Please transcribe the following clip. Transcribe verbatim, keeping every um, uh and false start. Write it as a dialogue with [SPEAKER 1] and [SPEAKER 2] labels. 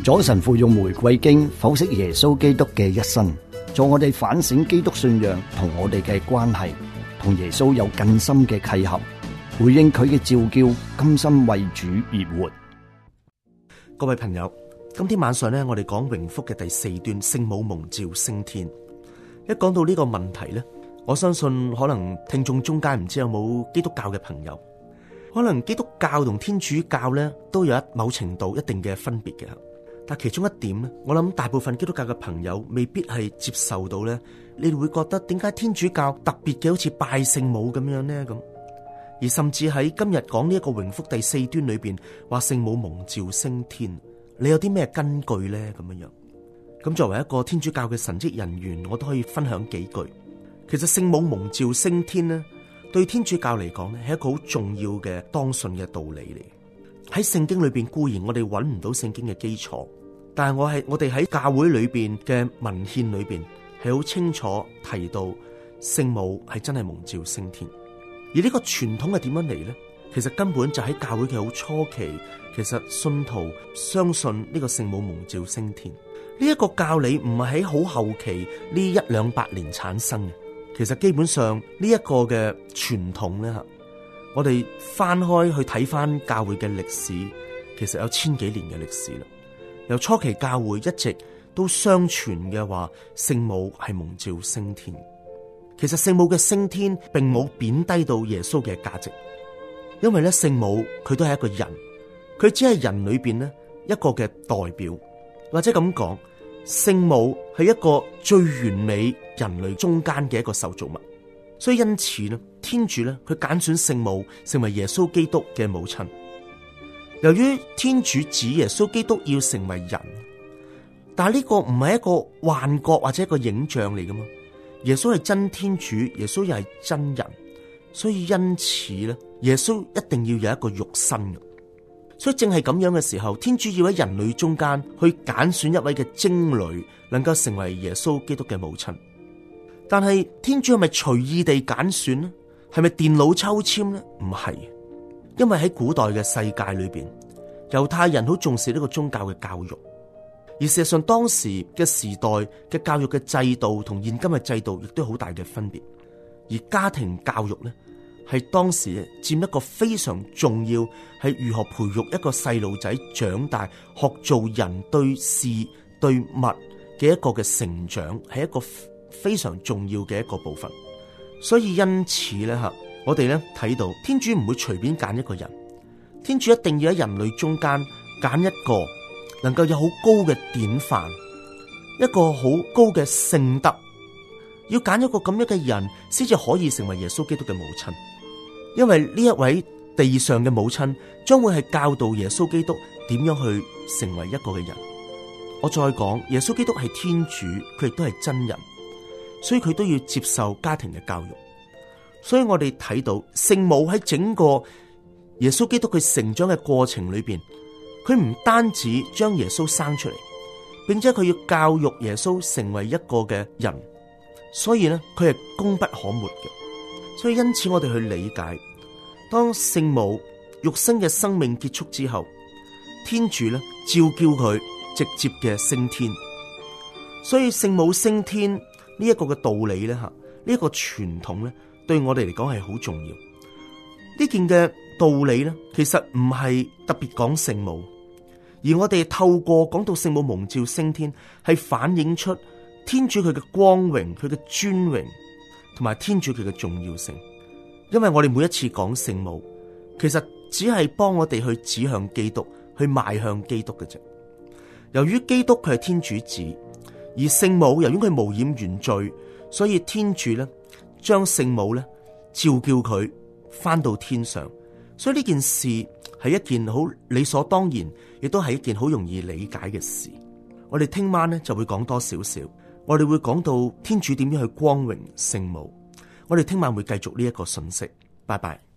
[SPEAKER 1] 左神父用玫瑰經剖析耶穌基督嘅一生，助我哋反省基督信仰同我哋嘅關係，同耶穌有更深嘅契合，回應佢嘅召叫，甘心為主而活。
[SPEAKER 2] 各位朋友，今天晚上呢，我哋講榮福嘅第四段，聖母蒙召升天。一講到呢個問題呢，我相信可能聽眾中間唔知有冇基督教嘅朋友，可能基督教同天主教呢都有一某程度一定嘅分別嘅。但其中一點呢，我諗大部分基督教嘅朋友未必係接受到呢。你哋會覺得點解天主教特別嘅好似拜聖母咁樣呢？咁而甚至喺今日講呢一個榮福第四端裏邊話聖母蒙召升天，你有啲咩根據呢？咁樣樣咁作為一個天主教嘅神職人員，我都可以分享幾句。其實聖母蒙召升天呢，對天主教嚟講呢係一個好重要嘅當信嘅道理嚟。喺聖經裏邊固然我哋揾唔到聖經嘅基礎，但係我係我哋喺教會裏邊嘅文獻裏邊係好清楚提到聖母係真係蒙召升天。而呢個傳統係點樣嚟呢？其實根本就喺教會嘅好初期，其實信徒相信呢個聖母蒙召升天。呢一個教理唔係喺好後期呢一兩百年產生嘅，其實基本上呢一個嘅傳統咧，我哋翻開去睇翻教會嘅歷史，其實有千幾年嘅歷史啦。由初期教會一直都相傳嘅話，聖母係蒙召升天。其實聖母嘅升天並冇貶低到耶穌嘅價值，因為咧聖母佢都係一個人，佢只係人裏邊咧一個嘅代表，或者咁講，聖母係一個最完美人類中間嘅一個受造物。所以因此咧，天主咧佢揀選聖母成為耶穌基督嘅母親。由於天主指耶穌基督要成為人，但係呢個唔係一個幻覺或者一個影像嚟噶嘛。耶穌係真天主，耶穌又係真人，所以因此咧，耶穌一定要有一個肉身嘅。所以正係咁樣嘅時候，天主要喺人類中間去揀選一位嘅貞女，能夠成為耶穌基督嘅母親。但係天主係咪隨意地揀選呢？係咪電腦抽籤呢？唔係，因為喺古代嘅世界裏邊，猶太人好重視呢個宗教嘅教育。而事實上，當時嘅時代嘅教育嘅制度同現今嘅制度亦都好大嘅分別。而家庭教育呢，係當時佔一個非常重要，係如何培育一個細路仔長大、學做人、對事對物嘅一個嘅成長，係一個非常重要嘅一個部分。所以因此咧吓，我哋咧睇到天主唔會隨便揀一個人，天主一定要喺人類中間揀一個能夠有好高嘅典範，一個好高嘅聖德，要揀一個咁樣嘅人，先至可以成為耶穌基督嘅母親。因為呢一位地上嘅母親，將會係教導耶穌基督點樣去成為一個嘅人。我再講，耶穌基督係天主，佢亦都係真人，所以佢都要接受家庭嘅教育。所以我哋睇到聖母喺整個耶穌基督佢成長嘅過程裏邊，佢唔單止將耶穌生出嚟，並且佢要教育耶穌成為一個嘅人，所以呢，佢係功不可沒嘅。所以因此我哋去理解，當聖母肉身嘅生命結束之後，天主呢召叫佢直接嘅升天。所以聖母升天呢一個嘅道理呢，吓，呢一個傳統呢，對我哋嚟講係好重要。呢件嘅道理呢，其實唔係特別講聖母。而我哋透過講到聖母蒙召升天，係反映出天主佢嘅光榮、佢嘅尊榮，同埋天主佢嘅重要性。因為我哋每一次講聖母，其實只係幫我哋去指向基督，去邁向基督嘅啫。由於基督佢係天主子，而聖母由於佢無染原罪，所以天主咧將聖母咧召叫佢翻到天上。所以呢件事係一件好理所當然，亦都係一件好容易理解嘅事。我哋聽晚呢就會講多少少，我哋會講到天主點樣去光榮聖母。我哋聽晚會繼續呢一個信息。拜拜。